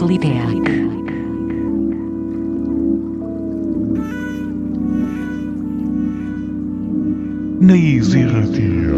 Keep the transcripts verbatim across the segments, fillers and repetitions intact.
Sateliteak. Naiz irratia.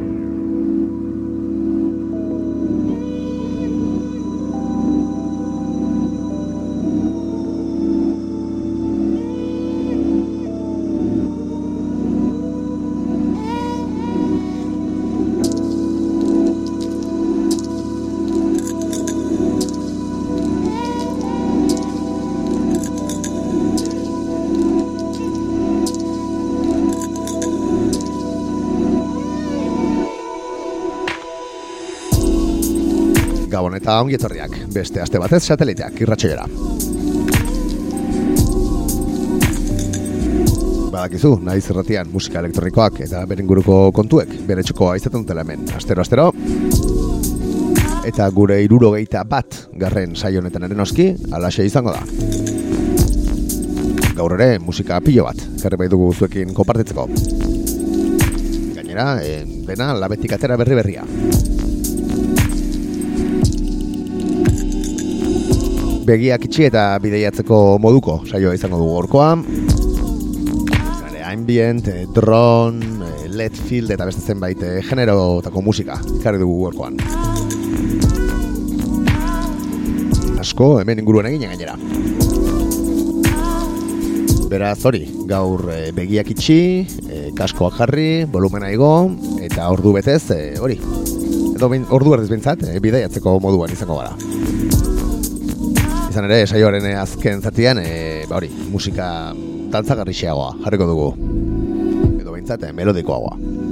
Gabon eta ongi etorriak, beste aste batez Sateliteak irratsaioera. Badakizu, naiz irratian musika elektronikoak eta beren inguruko kontuek bere txokoa izaten dutela hemen, astero-astero. Eta gure hirurogeita bat garren saio honetan ere noski, halaxe izango da. Gaur ere musika pilo bat, ekarri bai dugu zuekin konpartitzeko. Gainera, en, dena labetik atera berri berria. Begiak itxi eta bideiatzeko moduko saioa izango dugu gaurkoa. Ambient, drone, L E D field eta beste zenbait generotako musika ekarri dugu gaurkoan. Asko hemen inguruan egin gainera. Beraz hori, gaur begiak itxi, kaskoak jarri, volumena igo eta ordu betez hori. Edo ordu erdiz bintzat, bideiatzeko moduan izango gara. Izan ere, saioaren azken zatian, e, ba hori, musika dantzagarrixeagoa jarriko dugu. Edo behintzat, melodikoagoa.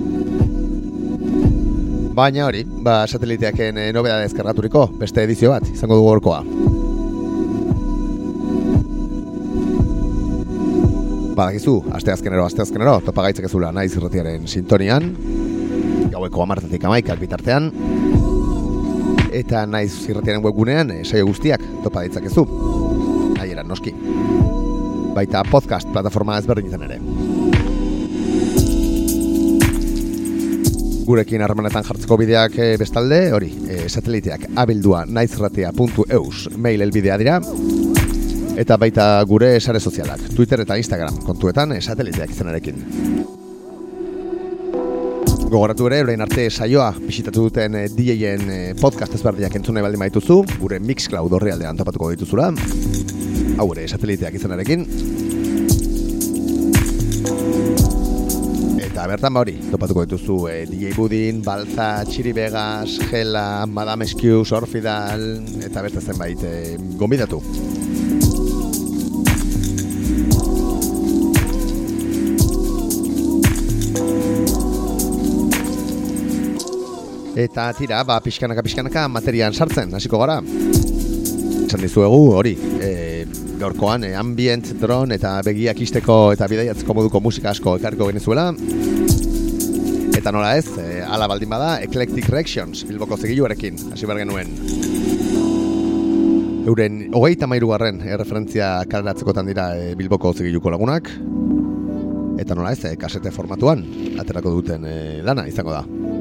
Baina hori, ba Sateliteaken e, nobedade deskargaturiko beste edizio bat izango dugu gaurkoa. Badakizu, aste azkenero, aste azkenero, topa gaitzekezula naiz irratiaren sintonian, gaueko hamartatik hamaikak bitartean, eta naiz irratiaren webgunean e, saio guztiak topa ditzakezu. Nahieran noski. Baita podcast plataforma ezberdinetan ere. Gurekin harremanetan jartzeko bideak e, bestalde, hori, e, Sateliteak abildua naizirratia puntu eus mail helbidea dira. Eta baita gure sare sozialak, Twitter eta Instagram kontuetan e, Sateliteak izenarekin. Gogoratu ere, orain arte saioa bisitatu duten D J-en podcast ezberdinak entzun nahi baldin badituzu, gure Mixcloud orrialdean topatuko dituzula. Hau ere, Sateliteak izenarekin. Eta bertan ba hori, topatuko dituzu eh, D J Budin, Balza, Chiri Vegas, Gela, Madame Excuse, Orfidal, eta beste zenbait eh, gonbidatu. Eta tira, ba, pixkanaka-pixkanaka materian sartzen, hasiko gara. Esan dizuegu, hori, e, gaurkoan, e, ambient, drone eta begiak isteko eta bideiatzeko moduko musika asko ekarriko genezuela. Eta nola ez, e, ala baldin bada, Eclectic Reactions, Bilboko zigiluarekin, hasi behar genuen. Euren hogeita hamairugarren erreferentzia kaleratzekotan dira e, Bilboko zigiluko lagunak. Eta nola ez, e, kasete formatuan, aterako duten e, lana izango da.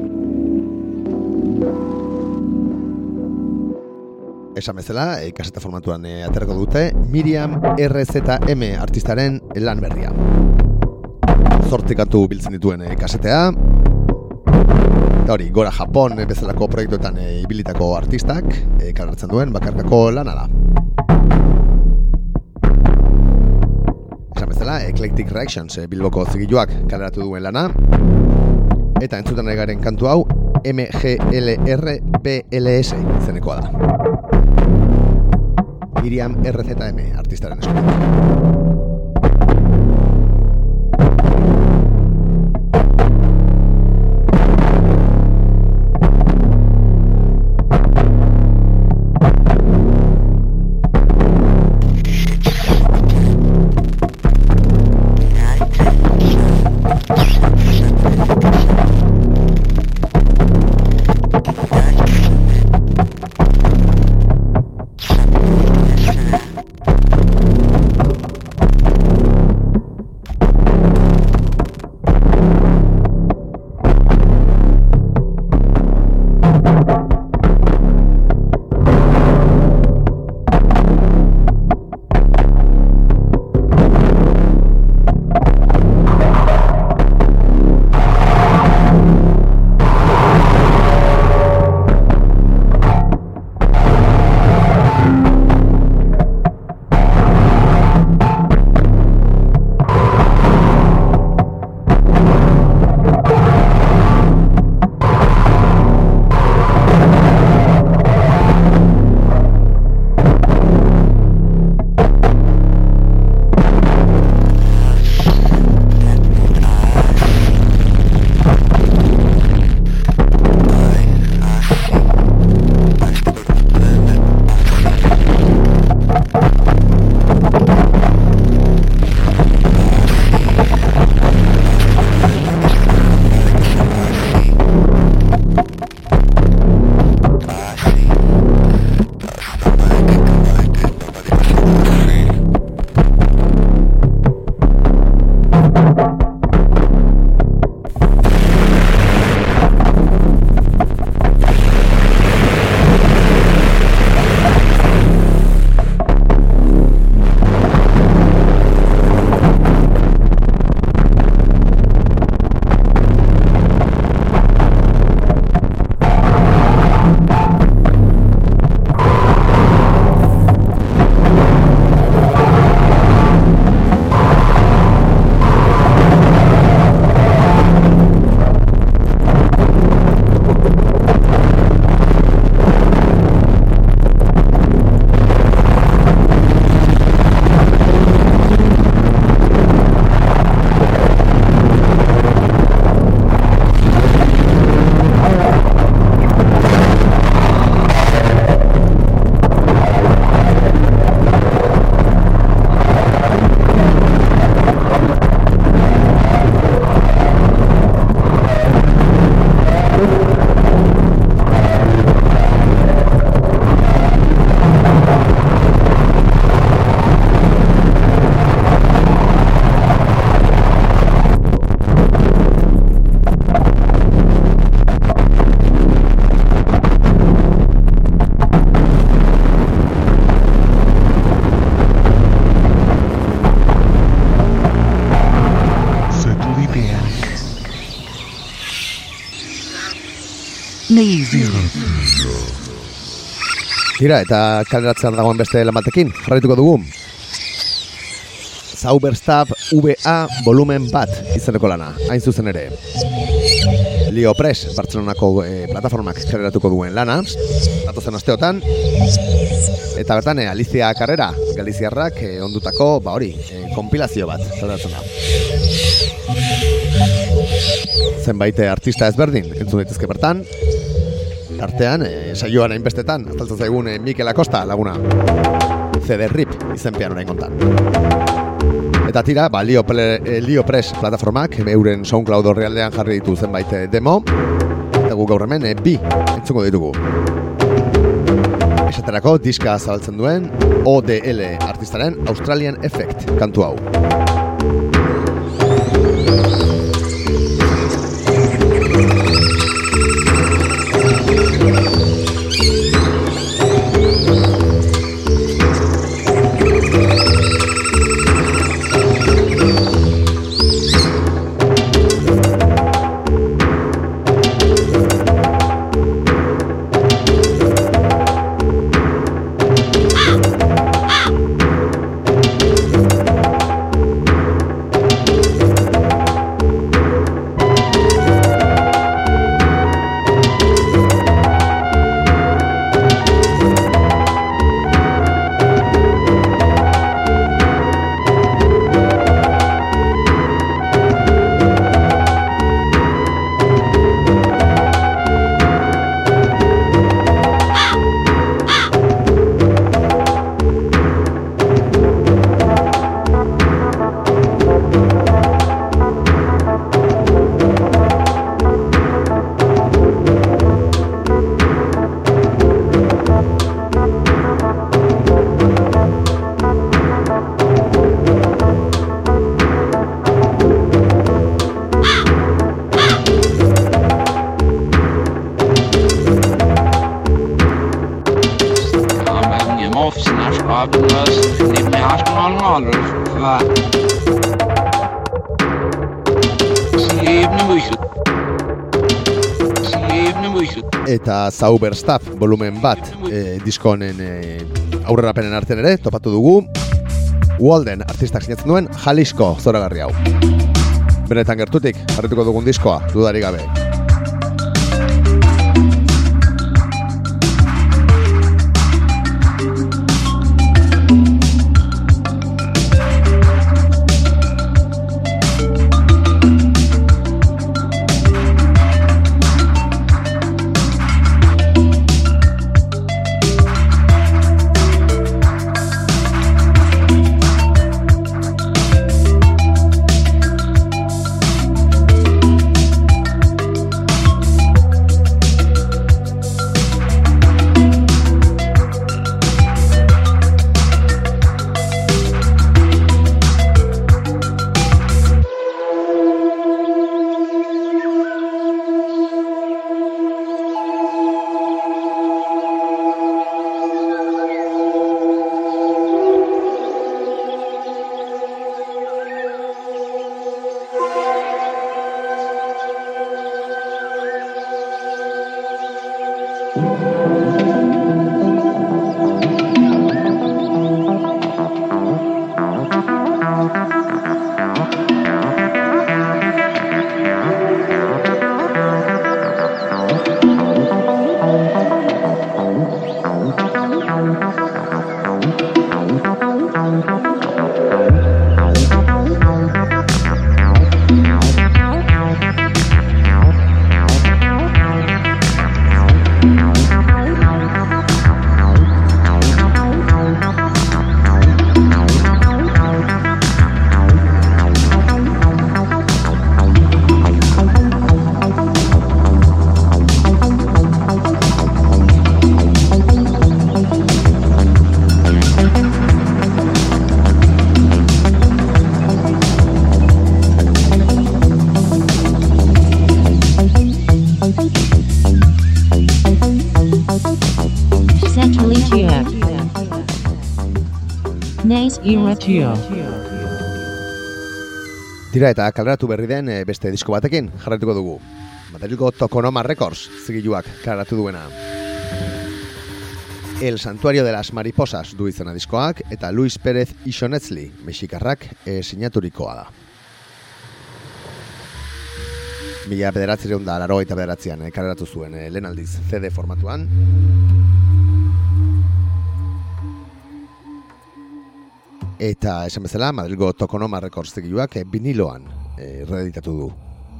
Esan bezala, e, kaseta formatuan e, aterako dute Miriam R Z M artistaren lan berria. Zortzi kantu biltzen dituen e, kasetea. Eta hori, Gora Japon e, bezalako proiektuetan e, ibilitako artistak e, kaleratzen duen bakarkako lana da. Esan bezala, Eclectic Reactions e, Bilboko zigiluak kaleratu duen lana. Eta entzuten egaren kantu hau M G L R B L S izenekoa da. Miriam R Z M artistaren eskutik. Tira, eta kaleratzean dagoen beste lan batekin, jarraituko dugu. Zauberstab V A volumen bat izeneko lana, hain zuzen ere. Lio Press, Bartzelonako e, plataformak kaleratuko duen lana, datozen asteotan. Eta bertan, e, Alicia Carrera, galiziarrak e, ondutako, ba hori, e, konpilazio bat, kaleratzen da. Zenbait artista ezberdin, entzun daitezke bertan. Artean, e, saioan hainbestetan, azaltzen zaigun e, Mikel Acosta laguna. C D Rip izenpean orain kontan. Eta tira, ba, Lio, Ple, Lio Press plataformak euren SoundCloud orrialdean jarri ditu zenbait demo. Eta gu gaur hemen e, bi entzungo ditugu. Esaterako diska zabaltzen duen O D L artistaren Australian Effect kantu hau. Eta Zauberstab volumen bat e, disko honen e, aurrerapenen artean ere topatu dugu Walden artistak sinatzen duen Jalisco zoragarri hau. Benetan gertutik jarrituko dugun diskoa, dudarik gabe. Tira, eta kaleratu berri den beste disko batekin jarraituko dugu. Madrilgo Tokonoma Records zigiluak karatu duena. El Santuario de las Mariposas du izena diskoak eta Luis Pérez Isonetzli mexikarrak e, sinaturikoa da. Mila bederatzireun da laro eta bederatzean e, kareratu zuen e, lehen aldiz C D formatuan. Eta esan bezala Madrilgo Tokonoma Records zigiluak e, viniloan e, reeditatu du.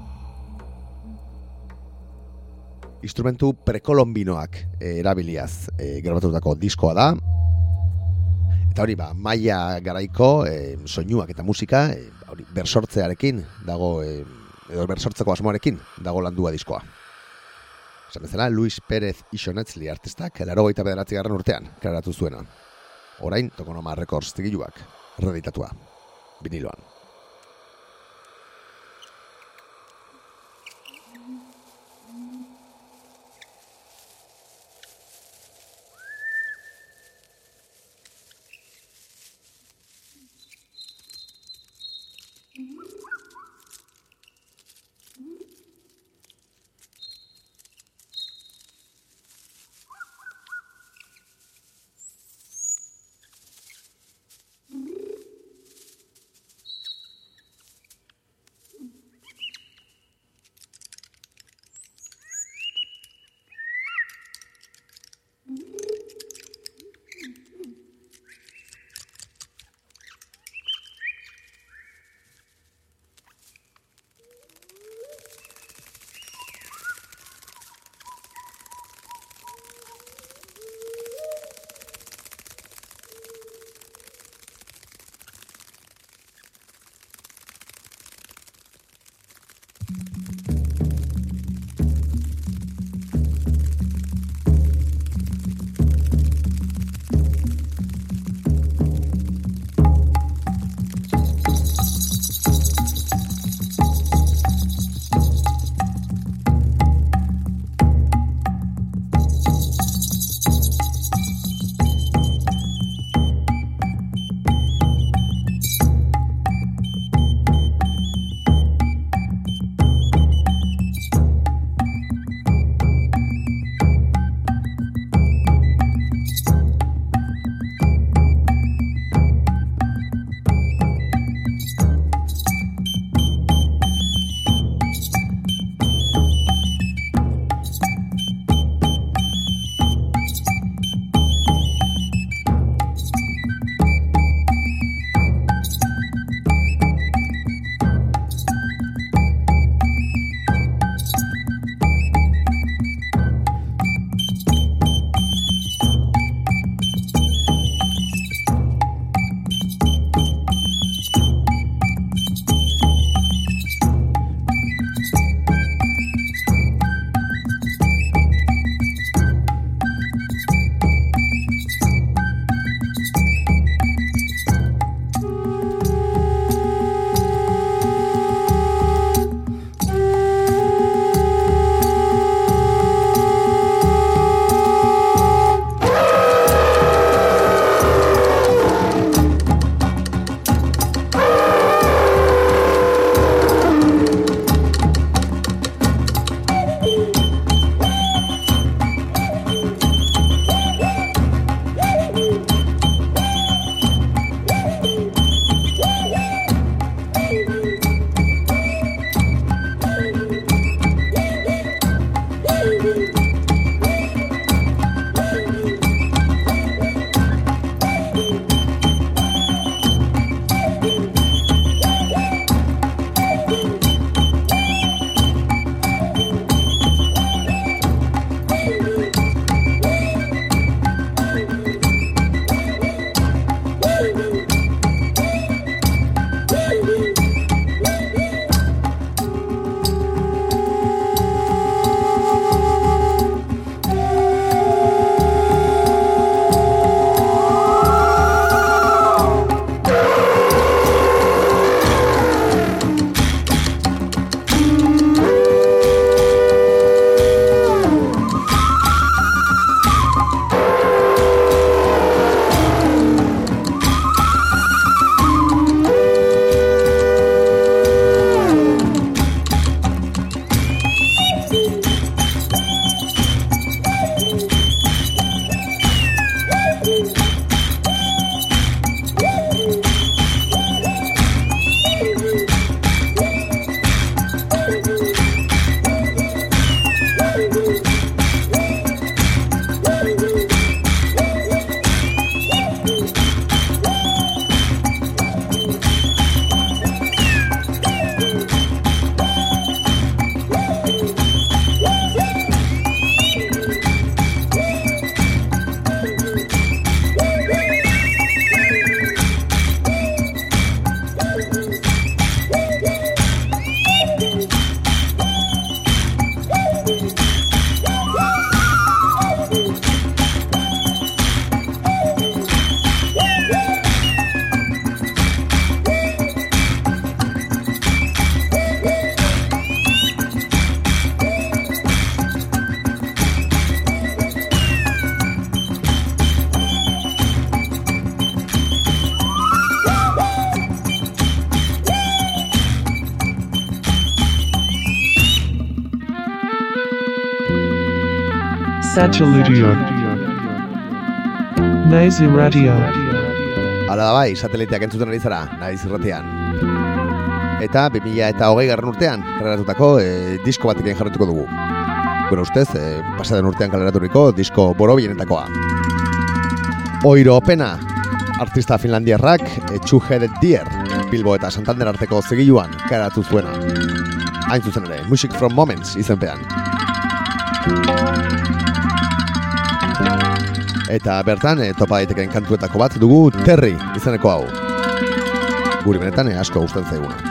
Instrumentu prekolombinoak e, erabiliaz e, grabatutako diskoa da. Eta hori ba, maila garaiko e, soinuak eta musika e, hori bersortzearekin dago, e, edo bersortzeko asmoarekin dago landua diskoa. Esan bezala, Luis Pérez Isonetzli artistak laurogeita bederatzigarren urtean kareratu zuena. Orain Tokonoma Records zigiluak reeditatua viniloan. Satellitio. Naiz irratia. Hala da bai, sateliteak entzuten ari zara, naiz irratian. Eta bi mila eta hogei garren urtean kaleratutako e, disko batekin jarretuko dugu. Gure ustez, e, pasaden urtean kaleraturiko disko borobienetakoa. Oiro Opena, artista finlandiarrak, e, Two Headed Deer, Bilbo eta Santander arteko zigiluan kaleratu zuena. Hain zuzen ere, Music from Moments izenpean. Eta bertan, e, topa daiteken kantuetako bat dugu Terry izeneko hau. Guri benetan e, asko gustatzen zaiguna.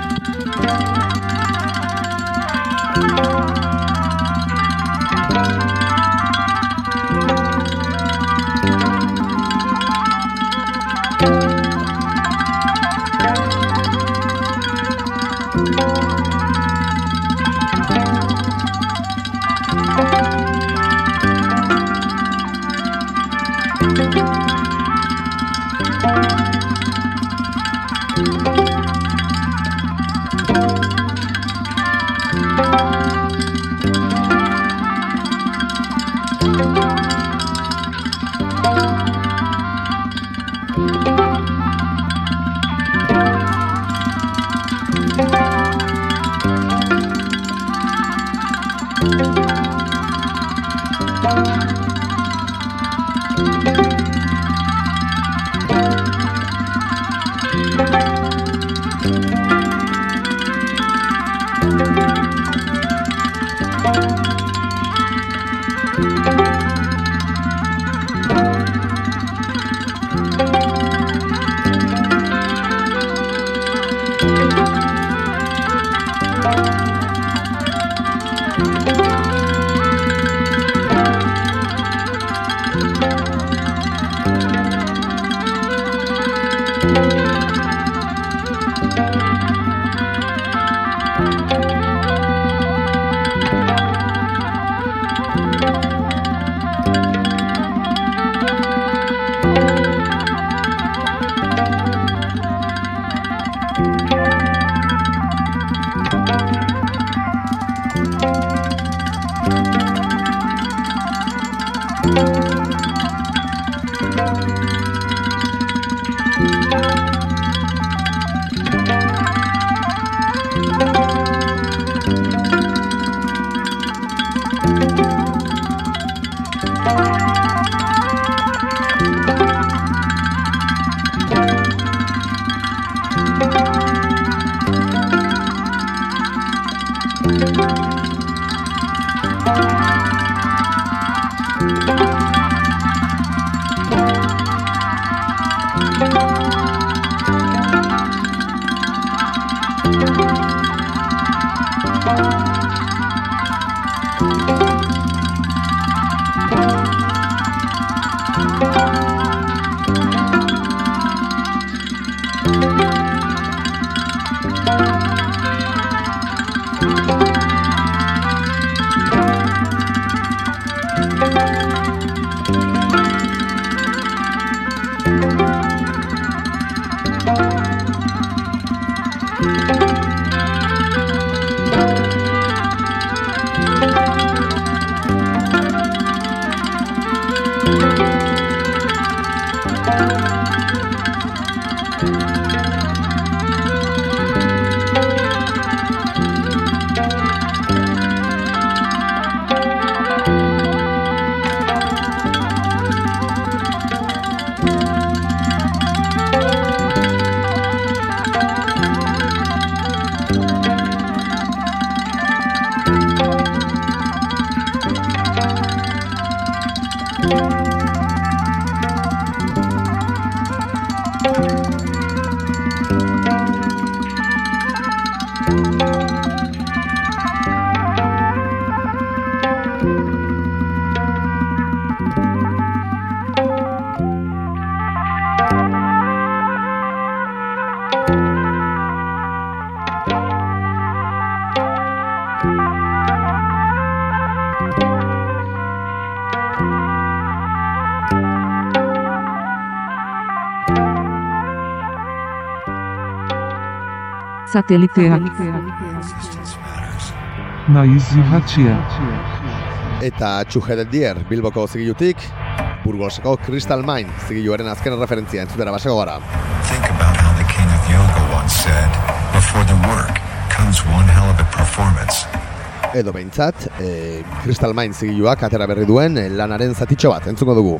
Satelliteak. Naiz irratia. Eta Txuhedet Dier, Bilboko zigilutik, Burgoseko Crystal Mine zigiluaren azken referentzia entzutera baseko gara. Think about how the king of yoga once said, before the work comes one hell of a performance. Edo behintzat, e, Crystal Mine zigiluak atera berri duen e, lanaren zatitxo bat entzuko dugu.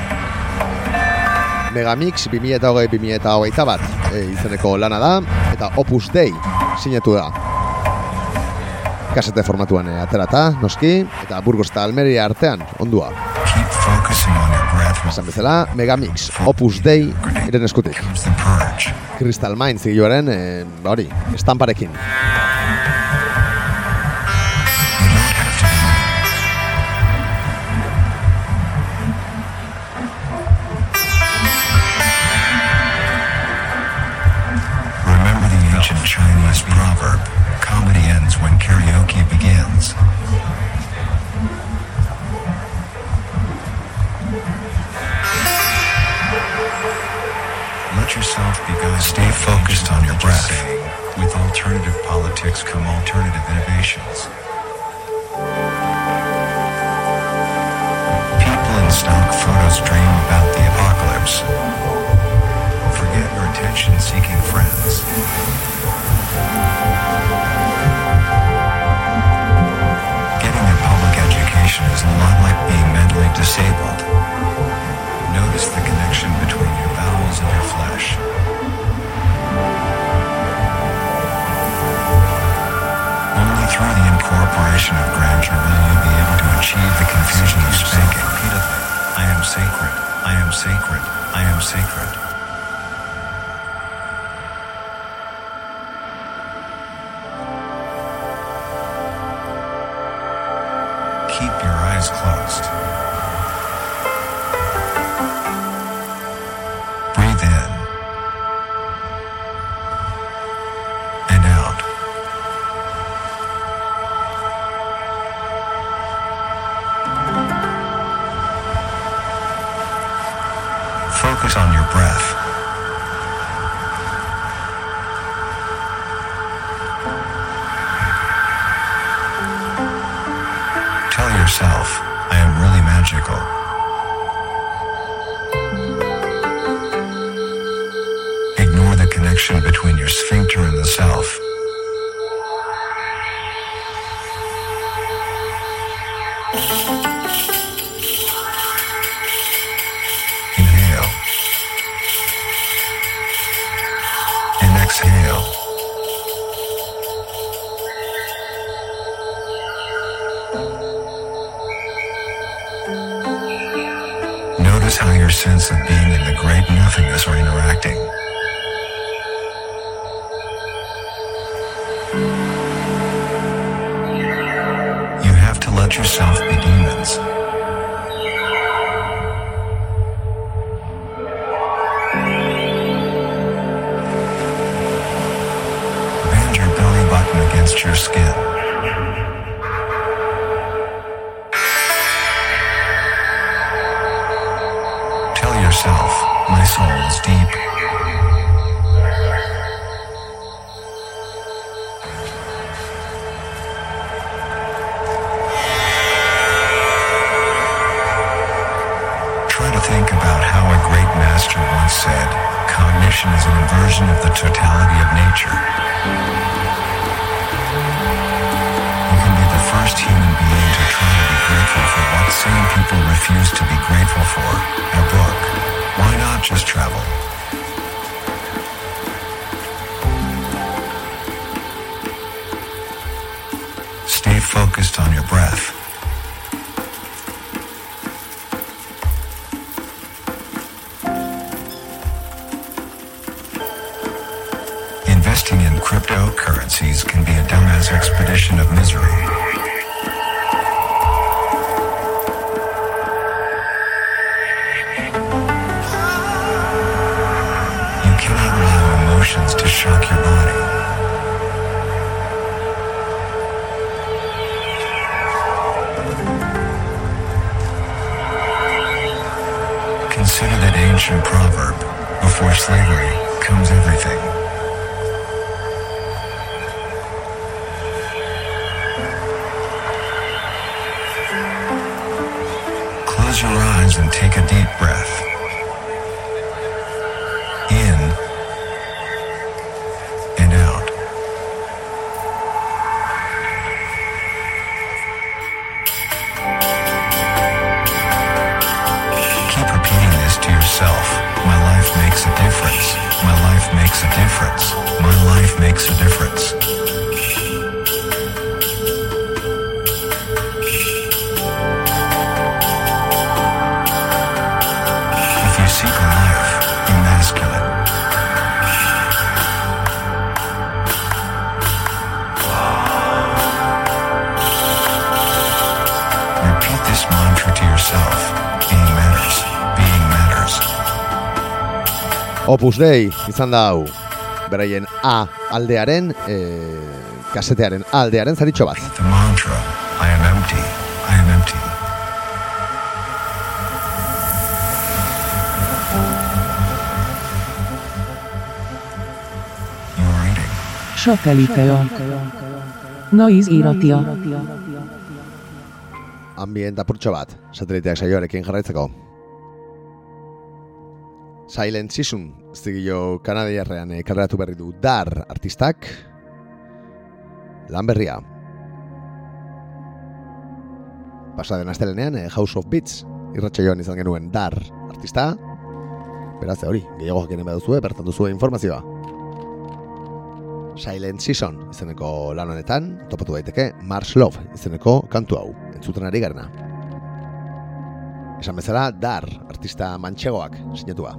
Megamix bi mila hogei bi mila hogeita bat e, izeneko lana da, eta Opus Dei sinatu da. Kasete formatuan e, aterata, noski, eta Burgos eta Almeria artean, ondua. Esan bezala, Megamix, Opus Dei, iren eskutik. Crystal Mine zigiluaren, e, hori, estamparekin. Chinese proverb, comedy ends when karaoke begins. Let yourself be guided. Stay focused on your breath. With alternative politics come alternative innovations. People in stock photos dream about the apocalypse. Forget your attention-seeking friends. Getting a public education is a lot like being mentally disabled. Notice the connection between your bowels and your flesh. Only through the incorporation of grandeur will you be able to achieve the confusion of spanking repeatedly. I am sacred, I am sacred, I am sacred. Keep your eyes closed. Breathe in and out. Focus on your breath. Tell yourself, I am really magical. Ignore the connection between your sphincter and the self. Inhale. And exhale. Notice how your sense of being in the great nothingness are interacting. You have to let yourself be demons. Bend your belly button against your skin. Yourself, my soul is deep. Try to think about how a great master once said, cognition is an inversion of the totality of nature. You can be the first human being to try to be grateful for what sane people refuse to be grateful for. A book. Why not just travel? Stay focused on your breath. Investing in cryptocurrencies can be a dumbass expedition of misery. To shock your body. Consider that ancient proverb, before slavery comes everything. Close your eyes and take a deep breath. In and out. Keep repeating this to yourself. My life makes a difference. My life makes a difference. My life makes a difference. If you seek a life, be masculine. Repeat this mantra to yourself. Being matters. Being matters. Opus Dei izan da hau. Beraien A aldearen, e, kasetearen A aldearen zaritxo bat. The mantra, I am empty. I am empty. You're reading. Sokkeliteo. Noiz irratia. Ambient apurtxo bat, sateliteak saioarekin jarraitzeko. Silent Season, zigilo kanadiarrean karreratu berri du Dar artistak, lan berria. Pasaden astelenean House of Beats irratsaioan izan genuen Dar artista. Beraz, hori, gehiago jakinen baduzue, bertan duzue informazioa. Silent Season izeneko lan honetan, topatu daiteke Mars Love izeneko kantu hau, entzuten ari garena. Esan bezala, Dar artista mantxegoak sinatua.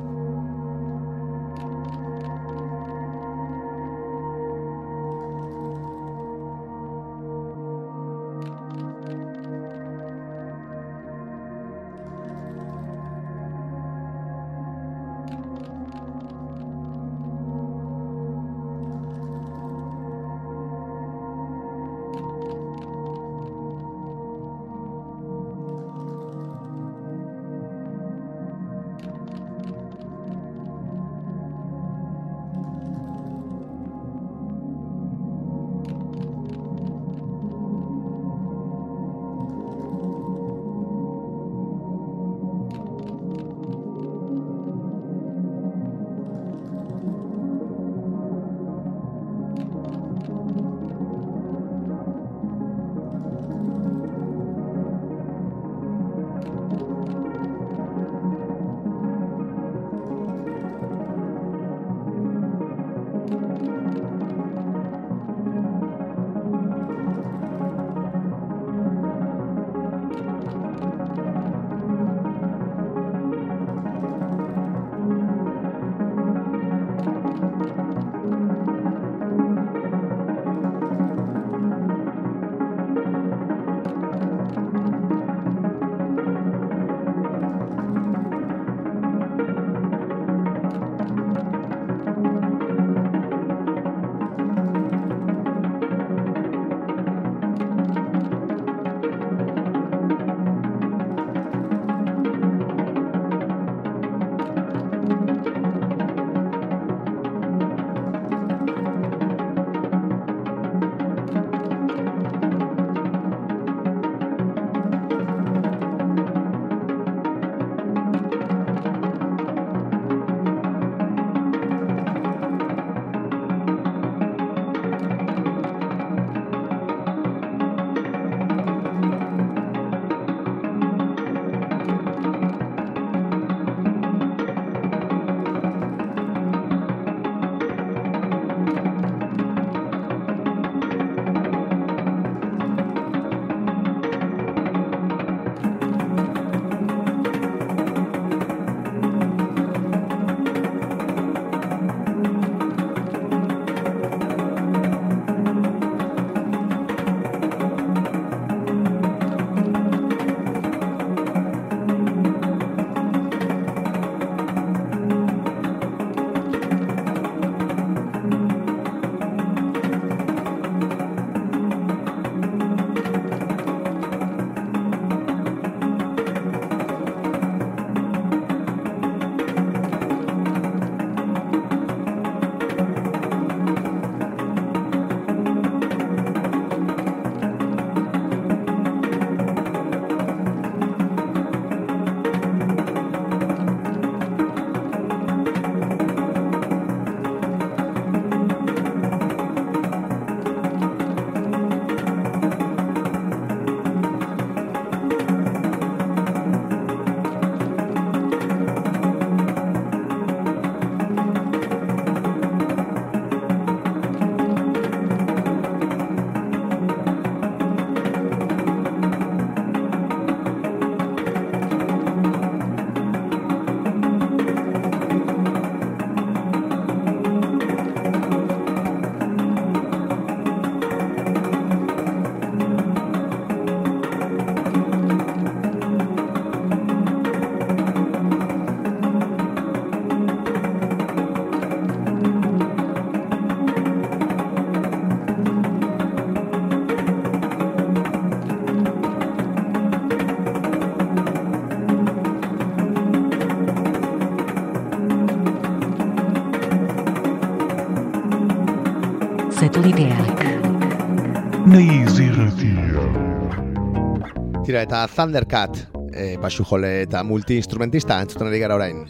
Tulipeak. Naiz irratia. Tira, eta Thundercat, e, basu jole eta multi-instrumentista entzuten ari gara orain.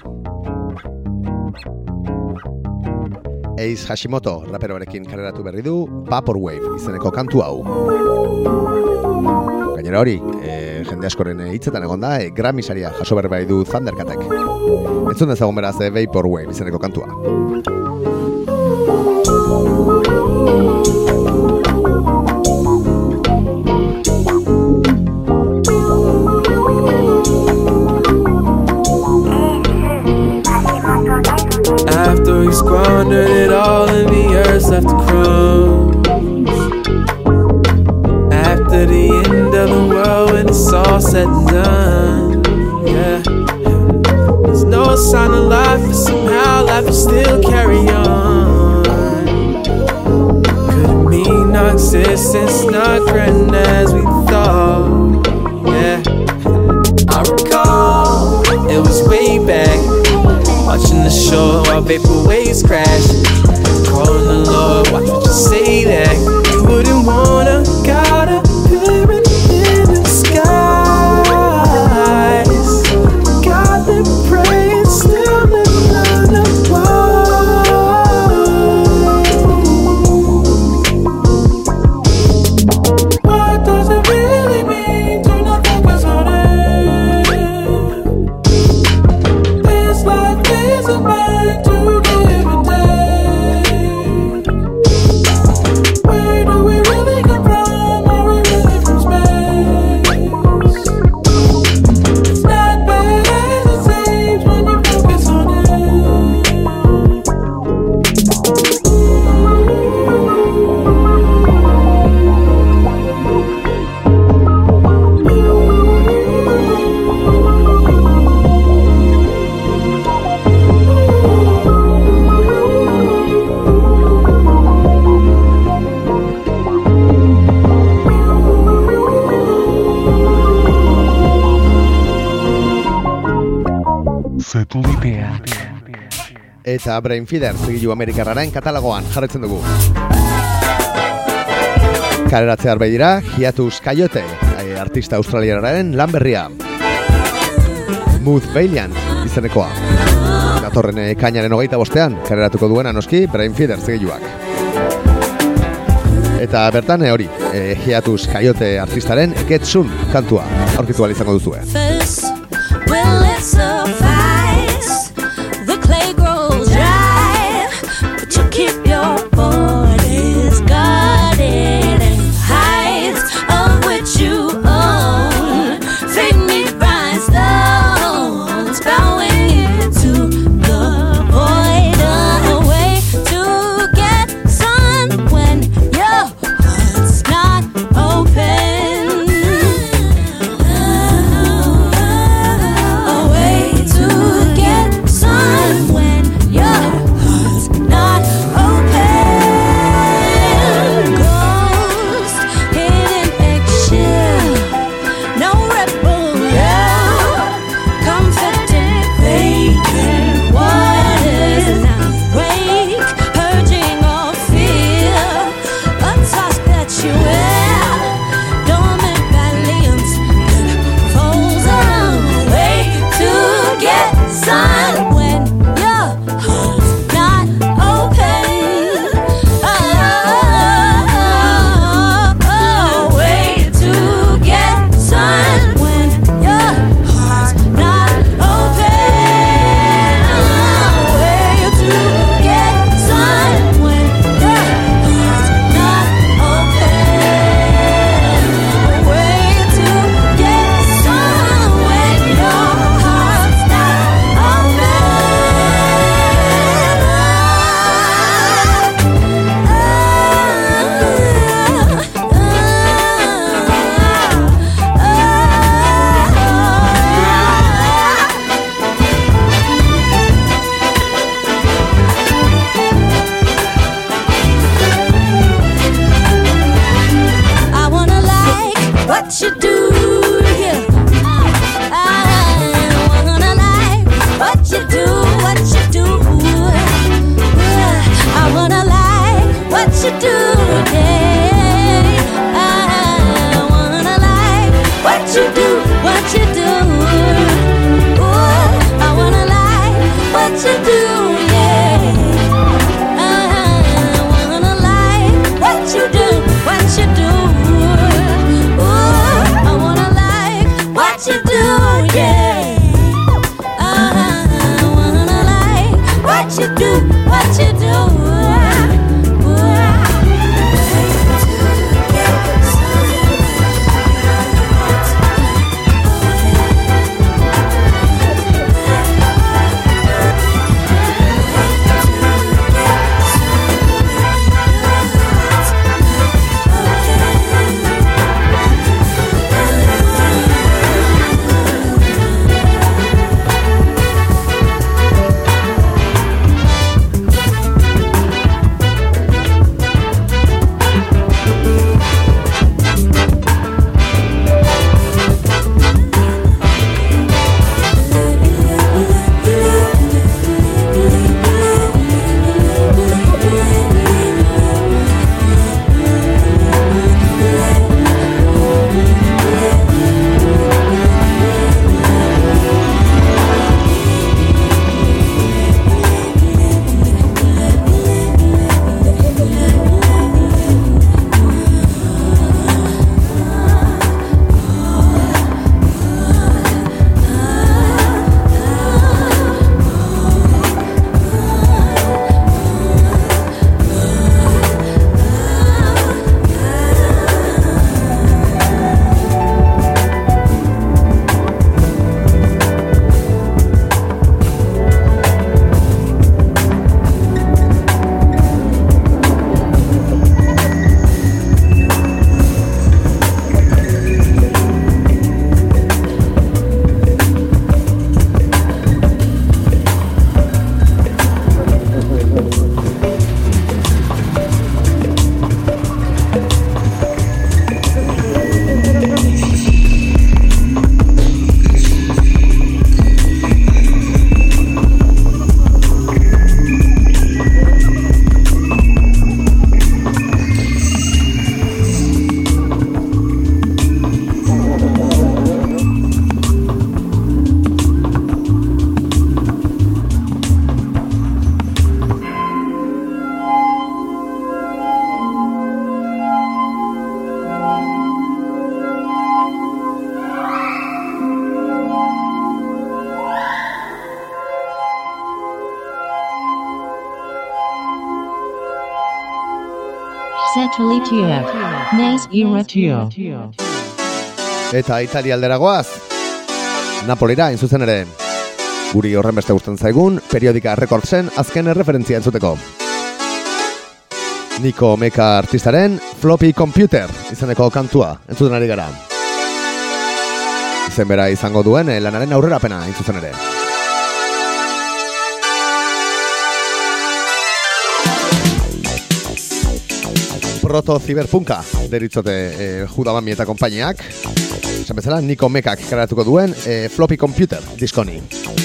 Ace Hashimoto raperoarekin kareratu berri du Vaporwave izeneko kantu hau. Gainera hori, e, jende askoren hitzetan egon da, e, Grammy saria jaso berri bai du Thundercatek. Entzun dezagun beraz e, Vaporwave izeneko kantua. After we squandered it all and the earth left the crumbs. After the end of the world when it's all said and done, yeah. There's no sign of life, but somehow life will still carry on. Could it mean our existence not grand as we thought? Yeah. I recall it was way back, watching the shore while vapor waves crash. Calling the Lord, watch what you say that you wouldn't wanna. Got a pyramid in the skies. God that praise still living on the What does it really mean to not focus on it? This life isn't meant to give and take. Where do we really come from? Are we really from space? It's not bad as it seems when you focus on it. Tulipeak. Eta Brainfeeder zigilu amerikarraren katalogoan jarraitzen dugu. Kaleratzear bai dira, Hiatus Coyote, artista australiararen lan berria. Mood Valiant izenekoa. Datorren ekainaren hogeita bostean, kaleratuko duena noski Brainfeeder zigiluak. Eta bertan hori, e, Hiatus Coyote artistaren Get Soon kantua aurkitu ahal izango duzue. you do Satellite Naiz irratia. Eta Italia aldera goaz, Napolira hain zuzen ere. Guri horren beste gusten zaigun, Periodika Recordsen azken erreferentzia entzuteko. Nico Meka artistaren Floppy Computer izeneko kantua entzuten ari gara. Izen bera izango duen lanaren aurrerapena hain zuzen ere. Proto-ziberpunka deritzote e, Judabami eta konpainiak. Esan bezala, Nico Mekak karatuko duen e, Floppy Computer diskoni.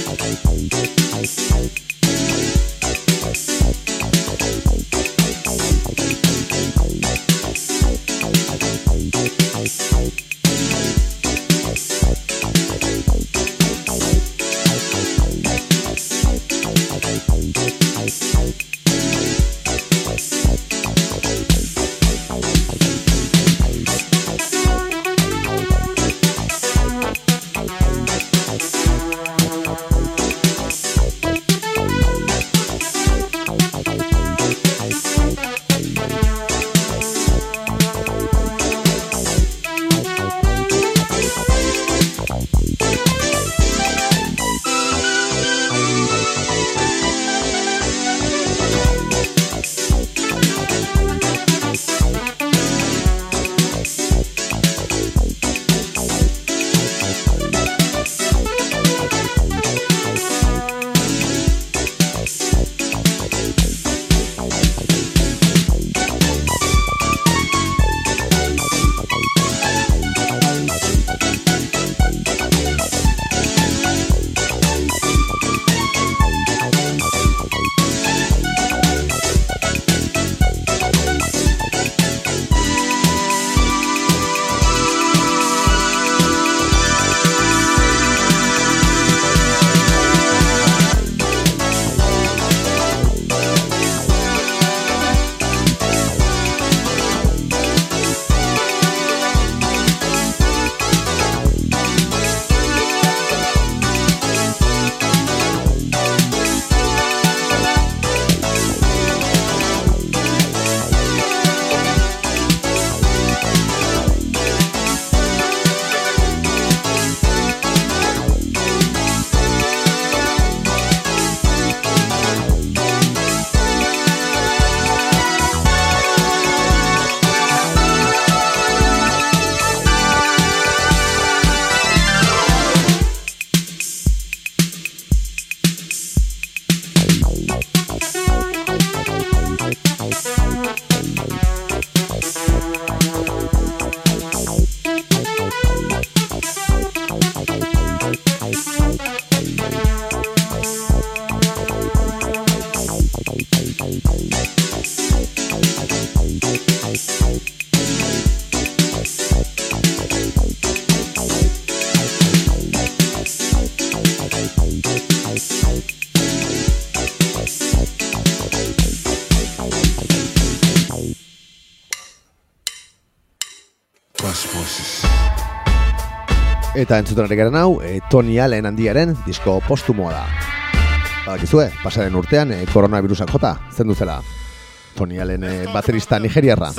Eta entzuten ari garen hau, e, Tony Allen handiaren disko postumoa da. Badakizue, pasaren urtean e, koronavirusak jota, zendu zela. Tony Allen e, baterista nigeriarra.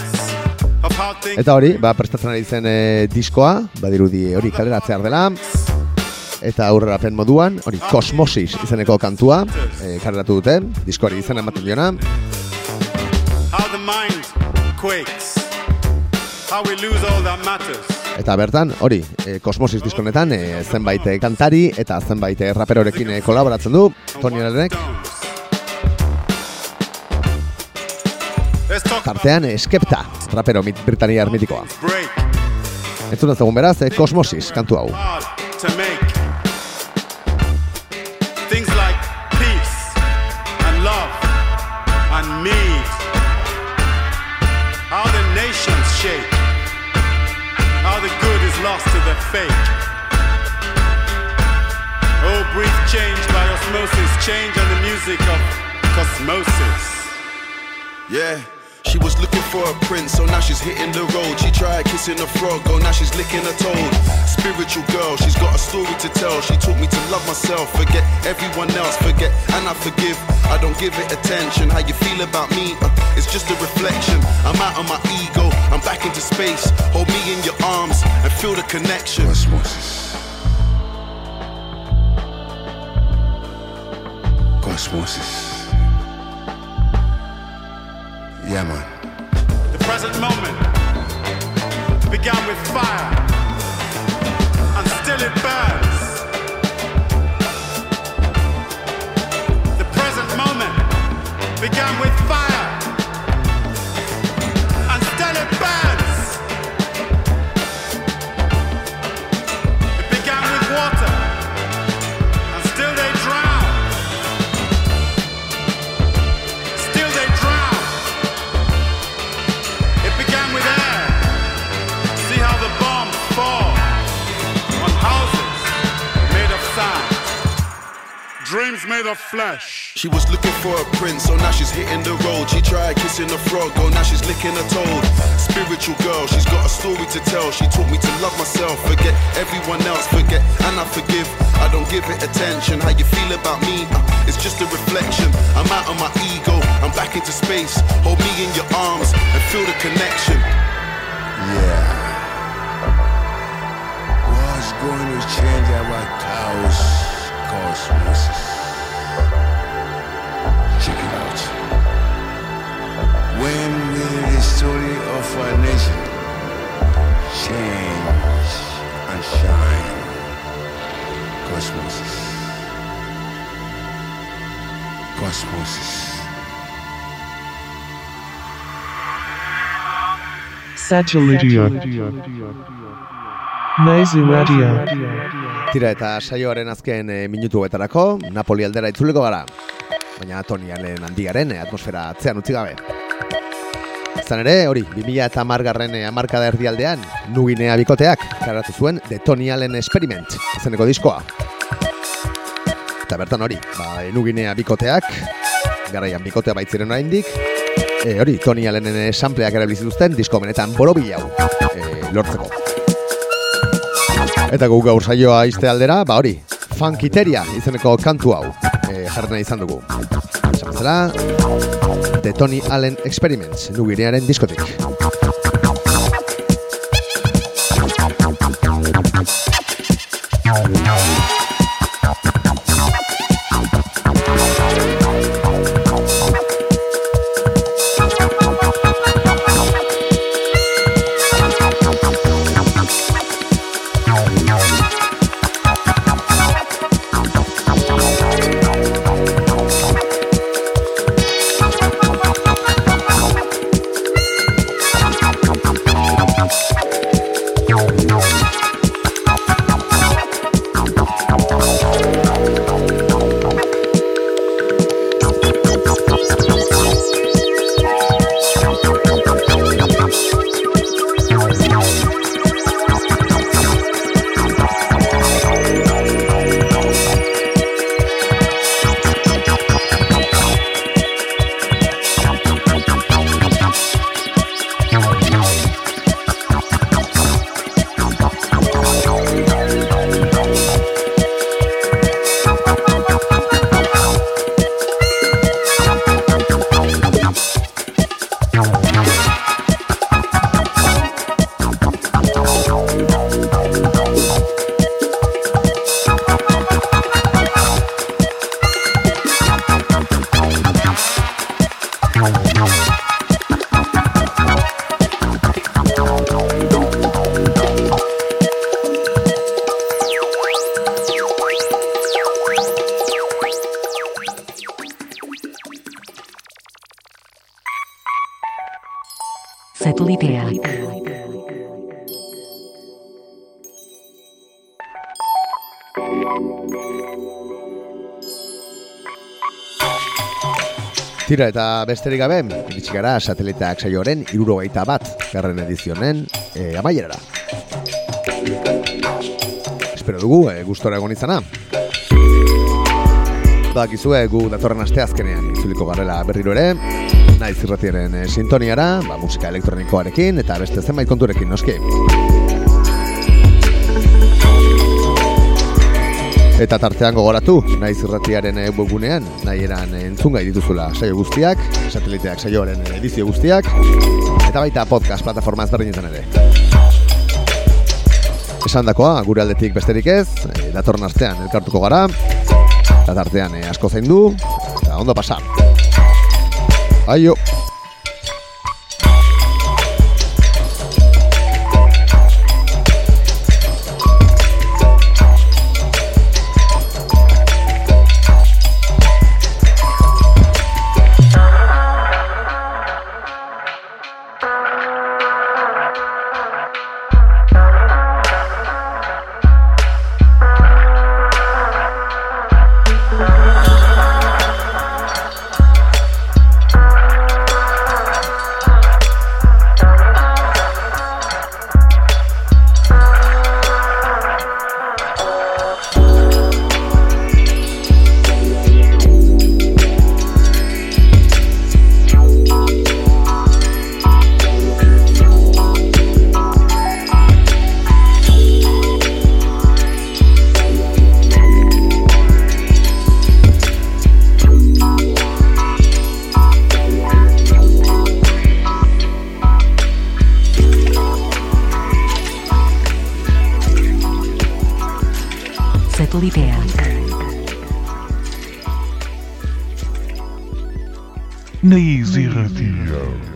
Eta hori, ba, prestatzen ari zen e, diskoa, badirudi hori kaleratzear dela. Eta aurrerapen moduan, hori Kosmosis izeneko kantua, e, kaleratu dute, diskoari izena ematen diona. How the mind quakes. How we lose all that matters. Eta bertan, hori, e, Kosmosis diskonetan e, zenbait e, kantari eta zenbait e, raperorekin e, kolaboratzen du, Tony Allenek. Tartean, e, Skepta, rapero mit, britaniar mitikoa. Entzun ezagun beraz, e, Kosmosis kantu hau. Things like peace and love and mead. How the nations shake. How the good is lost to the fake. Oh, brief change by osmosis, change and the music of Kosmosis. Yeah, She was looking for a prince, so now she's hitting the road. She tried kissing a frog, oh now she's licking a toad. Spiritual girl, she's got a story to tell. She taught me to love myself, forget everyone else, forget and I forgive. I don't give it attention. How you feel about me, uh, it's just a reflection. I'm out of my ego, I'm back into space. Hold me in your arms and feel the connection. Cosmosis. Cosmosis. Yeah, man. The present moment began with fire, and still it burns. The present moment began with fire, and still it burns. It began with water, and still they drown. Still they drown. Began with air. See how the bombs fall on houses made of sand, dreams made of flesh. She was looking for a prince, so now she's hitting the road. She tried kissing a frog, oh now she's licking a toad. Spiritual girl, she's got a story to tell. She taught me to love myself, forget everyone else, forget and I forgive. I don't give it attention. How you feel about me, uh, it's just a reflection. I'm out of my ego, I'm back into space. Hold me in your arms and feel the connection. Yeah. What's going to change our chaos cosmosis? Check it out. When will the story of our nation change and shine? Cosmosis. Cosmosis. Satellite. Nazi Radio. Tira eta saioaren azken e, minutu betarako Napoli aldera itzuliko gara. Baina Tony Allen handiaren e, atmosfera atzean utzi gabe. Izan ere, hori, bi mila hamargarren hamarkada erdialdean, Nuginea bikoteak karatu zuen The Tony Allen Experiment izeneko diskoa. Eta bertan hori, ba, Nuginea bikoteak, garaian bikotea baitziren oraindik, e, hori, Tony Allenen sampleak erabili zituzten disko benetan borobil hau e, lortzeko. Eta gu gaur saioa iste aldera, ba hori, Funkiteria izeneko kantu hau e, jarrena izan dugu. Esan bezala, The Tony Allen Experiments, Nuginearen diskotik. Satelliteak. Tira eta besterik gabe, iritsi gara Sateliteak saioaren hirurogeita bat garren edizionen e, amaierara. Espero dugu e, gustora egon izana. Badakizue gu datorren asteazkenean itzuliko garrela berriro ere. naiz irratiaren e, sintoniara, ba, musika elektronikoarekin eta beste zenbait konturekin noski. Eta tartean gogoratu, naiz irratiaren webgunean, nahi eran entzungai dituzula saio guztiak, sateliteak saioaren edizio guztiak, eta baita podcast plataforma ezberdinetan ere. Esan dakoa, gure aldetik besterik ez, e, datorren astean elkartuko gara, eta tartean e, asko zaindu, eta ondo pasa. Aio! Naiz irratia.